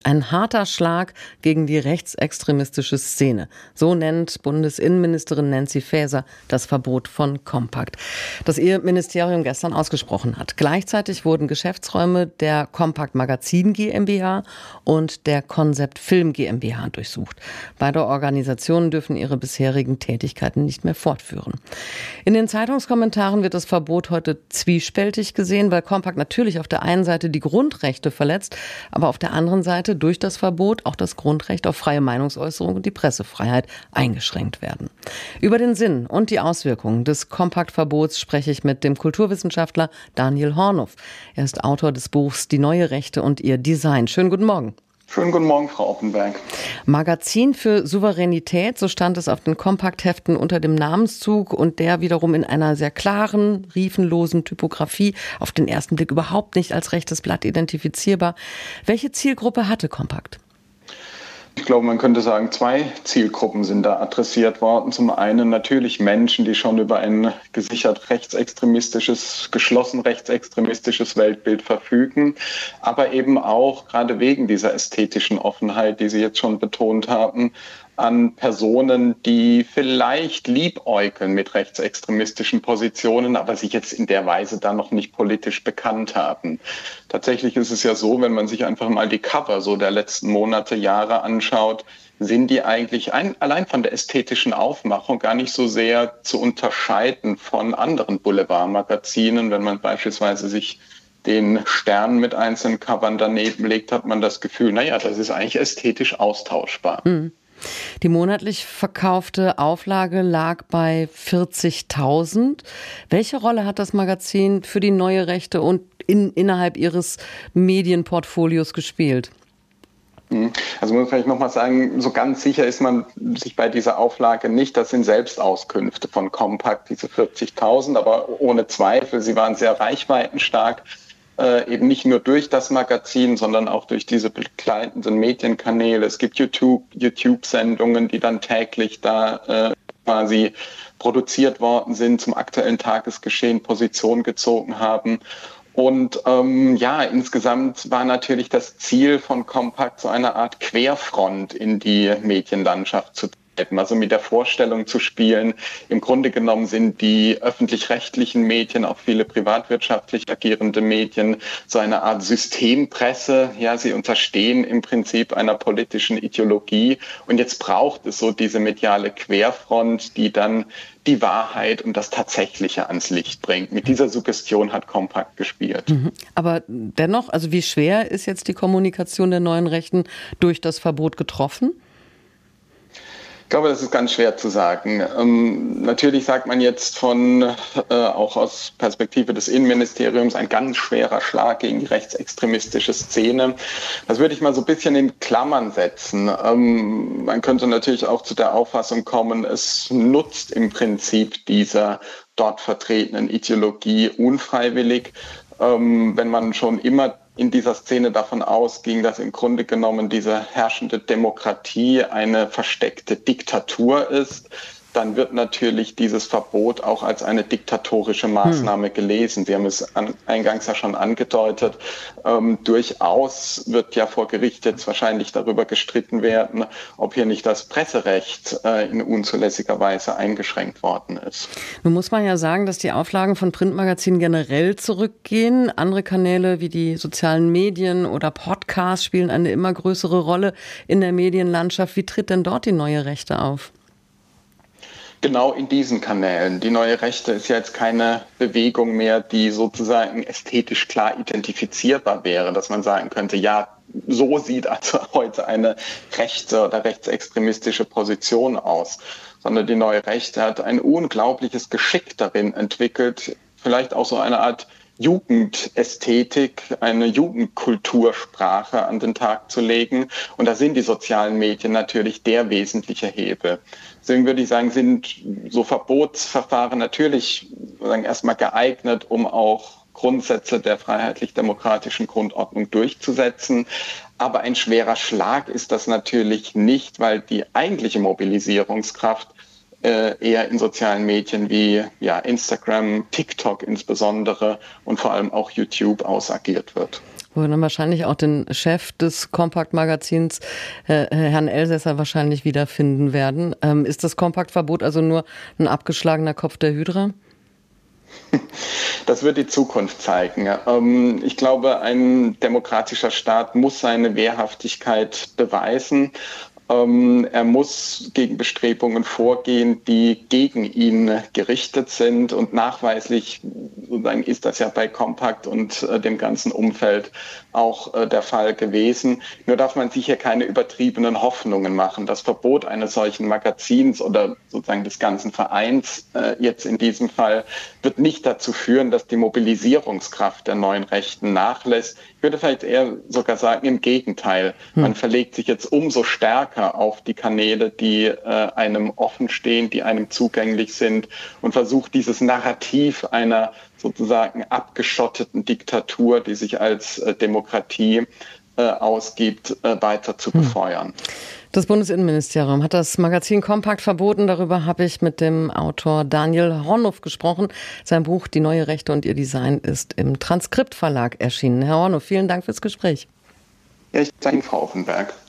Ein harter Schlag gegen die rechtsextremistische Szene. So nennt Bundesinnenministerin Nancy Faeser das Verbot von Kompakt, das ihr Ministerium gestern ausgesprochen hat. Gleichzeitig wurden Geschäftsräume der Kompakt Magazin GmbH und der Concept Film GmbH durchsucht. Beide Organisationen dürfen ihre bisherigen Tätigkeiten nicht mehr fortführen. In den Zeitungskommentaren wird das Verbot heute zwiespältig gesehen, weil Kompakt natürlich auf der einen Seite die Grundrechte verletzt, aber auf der anderen Seite durch das Verbot auch das Grundrecht auf freie Meinungsäußerung und die Pressefreiheit eingeschränkt werden. Über den Sinn und die Auswirkungen des Kompakt-Verbots spreche ich mit dem Kulturwissenschaftler Daniel Hornhoff. Er ist Autor des Buchs Die neue Rechte und ihr Design. Schönen guten Morgen. Schönen guten Morgen, Frau Oppenberg. Magazin für Souveränität, so stand es auf den Kompaktheften unter dem Namenszug und der wiederum in einer sehr klaren, riefenlosen Typografie, auf den ersten Blick überhaupt nicht als rechtes Blatt identifizierbar. Welche Zielgruppe hatte Kompakt? Ich glaube, man könnte sagen, 2 Zielgruppen sind da adressiert worden. Zum einen natürlich Menschen, die schon über ein gesichert rechtsextremistisches, geschlossen rechtsextremistisches Weltbild verfügen, aber eben auch gerade wegen dieser ästhetischen Offenheit, die Sie jetzt schon betont haben, an Personen, die vielleicht liebäugeln mit rechtsextremistischen Positionen, aber sich jetzt in der Weise dann noch nicht politisch bekannt haben. Tatsächlich ist es ja so, wenn man sich einfach mal die Cover so der letzten Monate, Jahre anschaut, sind die eigentlich allein von der ästhetischen Aufmachung gar nicht so sehr zu unterscheiden von anderen Boulevardmagazinen. Wenn man beispielsweise sich den Stern mit einzelnen Covern daneben legt, hat man das Gefühl, naja, das ist eigentlich ästhetisch austauschbar. Mhm. Die monatlich verkaufte Auflage lag bei 40.000. Welche Rolle hat das Magazin für die neue Rechte und innerhalb Ihres Medienportfolios gespielt? Also muss man vielleicht nochmal sagen, so ganz sicher ist man sich bei dieser Auflage nicht. Das sind Selbstauskünfte von Kompakt, diese 40.000, aber ohne Zweifel, sie waren sehr reichweitenstark. Eben nicht nur durch das Magazin, sondern auch durch diese begleitenden Medienkanäle. Es gibt YouTube-Sendungen, die dann täglich da quasi produziert worden sind, zum aktuellen Tagesgeschehen Position gezogen haben. Und insgesamt war natürlich das Ziel von Kompakt, so eine Art Querfront in die Medienlandschaft zu treten. Also mit der Vorstellung zu spielen, im Grunde genommen sind die öffentlich-rechtlichen Medien, auch viele privatwirtschaftlich agierende Medien, so eine Art Systempresse. Ja, sie unterstehen im Prinzip einer politischen Ideologie. Und jetzt braucht es so diese mediale Querfront, die dann die Wahrheit und das Tatsächliche ans Licht bringt. Mit dieser Suggestion hat Kompakt gespielt. Aber dennoch, also wie schwer ist jetzt die Kommunikation der neuen Rechten durch das Verbot getroffen? Ich glaube, das ist ganz schwer zu sagen. Natürlich sagt man jetzt auch aus Perspektive des Innenministeriums, ein ganz schwerer Schlag gegen die rechtsextremistische Szene. Das würde ich mal so ein bisschen in Klammern setzen. Man könnte natürlich auch zu der Auffassung kommen, es nutzt im Prinzip dieser dort vertretenen Ideologie unfreiwillig, wenn man schon immer in dieser Szene davon ausging, dass im Grunde genommen diese herrschende Demokratie eine versteckte Diktatur ist, dann wird natürlich dieses Verbot auch als eine diktatorische Maßnahme gelesen. Sie haben es eingangs ja schon angedeutet. Durchaus wird ja vor Gericht jetzt wahrscheinlich darüber gestritten werden, ob hier nicht das Presserecht in unzulässiger Weise eingeschränkt worden ist. Nun muss man ja sagen, dass die Auflagen von Printmagazinen generell zurückgehen. Andere Kanäle wie die sozialen Medien oder Podcasts spielen eine immer größere Rolle in der Medienlandschaft. Wie tritt denn dort die neue Rechte auf? Genau in diesen Kanälen. Die neue Rechte ist ja jetzt keine Bewegung mehr, die sozusagen ästhetisch klar identifizierbar wäre, dass man sagen könnte, ja, so sieht also heute eine rechte oder rechtsextremistische Position aus. Sondern die neue Rechte hat ein unglaubliches Geschick darin entwickelt, vielleicht auch so eine Art Jugendästhetik, eine Jugendkultursprache an den Tag zu legen. Und da sind die sozialen Medien natürlich der wesentliche Hebel. Deswegen würde ich sagen, sind so Verbotsverfahren natürlich erstmal geeignet, um auch Grundsätze der freiheitlich-demokratischen Grundordnung durchzusetzen. Aber ein schwerer Schlag ist das natürlich nicht, weil die eigentliche Mobilisierungskraft eher in sozialen Medien wie Instagram, TikTok insbesondere und vor allem auch YouTube ausagiert wird. Wo wir dann wahrscheinlich auch den Chef des Compact-Magazins, Herrn Elsässer, wahrscheinlich wiederfinden werden. Ist das Compact-Verbot also nur ein abgeschlagener Kopf der Hydra? Das wird die Zukunft zeigen. Ich glaube, ein demokratischer Staat muss seine Wehrhaftigkeit beweisen. Er muss gegen Bestrebungen vorgehen, die gegen ihn gerichtet sind. Und nachweislich sozusagen ist das ja bei Compact und dem ganzen Umfeld auch der Fall gewesen. Nur darf man sich hier keine übertriebenen Hoffnungen machen. Das Verbot eines solchen Magazins oder sozusagen des ganzen Vereins jetzt in diesem Fall wird nicht dazu führen, dass die Mobilisierungskraft der neuen Rechten nachlässt. Ich würde vielleicht eher sogar sagen, im Gegenteil. Man verlegt sich jetzt umso stärker auf die Kanäle, die einem offen stehen, die einem zugänglich sind und versucht, dieses Narrativ einer sozusagen abgeschotteten Diktatur, die sich als Demokratie ausgibt, weiter zu befeuern. Das Bundesinnenministerium hat das Magazin Compact verboten. Darüber habe ich mit dem Autor Daniel Hornuf gesprochen. Sein Buch Die neue Rechte und ihr Design ist im Transkript Verlag erschienen. Herr Hornuf, vielen Dank fürs Gespräch. Ja, ich danke Ihnen, Frau Offenberg.